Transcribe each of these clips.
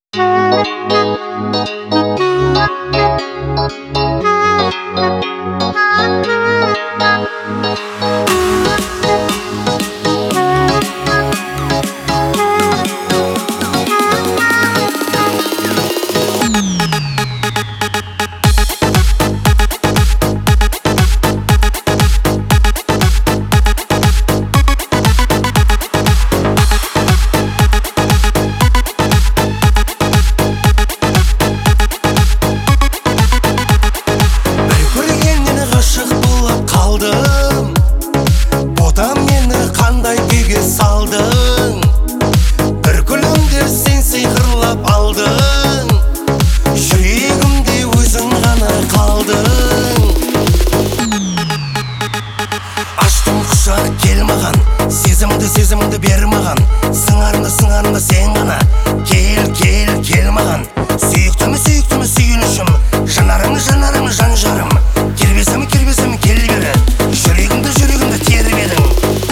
Сезіміңді бер маған, сыңарыңды сен ғана. Кел маған, сүйіктімі сүйінішім, жанарыңы жан жарым. Келбесім кел бері, жүрегімді теріп едің.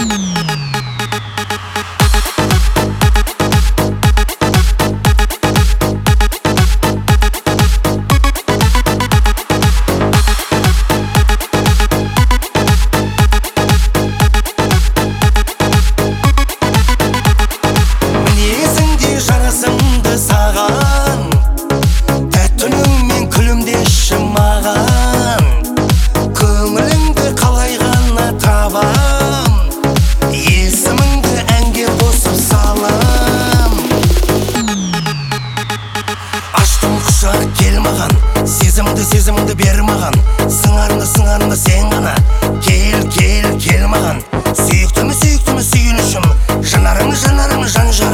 Кел маған, сезіміңді бер маған, сыңарыңды сен ғана. Кел маған, сүйіктімі сүйінішім, жанарыңы жан жарым.